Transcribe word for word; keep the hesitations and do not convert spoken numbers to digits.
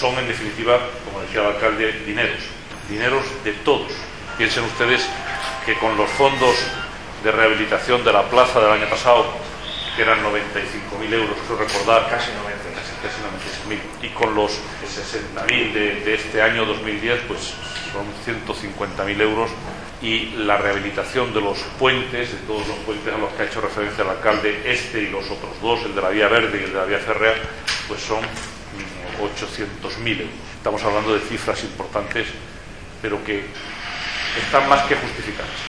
son en definitiva, como decía el alcalde, dineros, dineros de todos. Piensen ustedes que con los fondos de rehabilitación de la plaza del año pasado, que eran noventa y cinco mil euros, creo recordar, casi noventa y seis mil, y con los sesenta mil de, de este año dos mil diez, pues son ciento cincuenta mil euros, y la rehabilitación de los puentes, de todos los puentes a los que ha hecho referencia el alcalde, este y los otros dos, el de la vía verde y el de la vía férrea, pues son ochocientos mil euros. Estamos hablando de cifras importantes, pero que están más que justificadas.